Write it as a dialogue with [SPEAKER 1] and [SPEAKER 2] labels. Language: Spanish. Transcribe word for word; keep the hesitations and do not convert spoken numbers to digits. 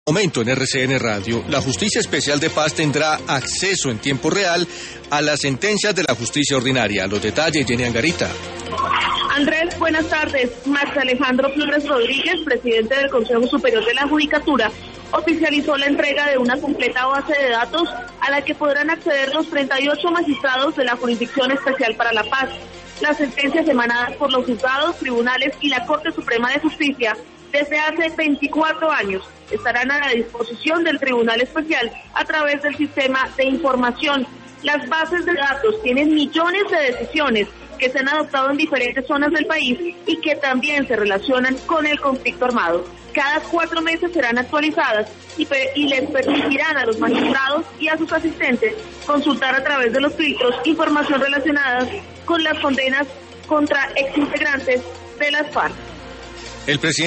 [SPEAKER 1] Momento en R C N Radio, la Justicia Especial de Paz tendrá acceso en tiempo real a las sentencias de la justicia ordinaria. Los detalles, Jenny Angarita.
[SPEAKER 2] Andrés, buenas tardes. Max Alejandro Flores Rodríguez, presidente del Consejo Superior de la Judicatura, oficializó la entrega de una completa base de datos a la que podrán acceder los treinta y ocho magistrados de la Jurisdicción Especial para la Paz. Las sentencias emanadas por los juzgados, tribunales y la Corte Suprema de Justicia desde hace veinticuatro años estarán a la disposición del Tribunal Especial a través del sistema de información. Las bases de datos tienen millones de decisiones que se han adoptado en diferentes zonas del país y que también se relacionan con el conflicto armado. Cada cuatro meses serán actualizadas y, y les permitirán a los magistrados y a sus asistentes consultar a través de los filtros información relacionada con las condenas contra exintegrantes de las FARC.
[SPEAKER 1] El presidente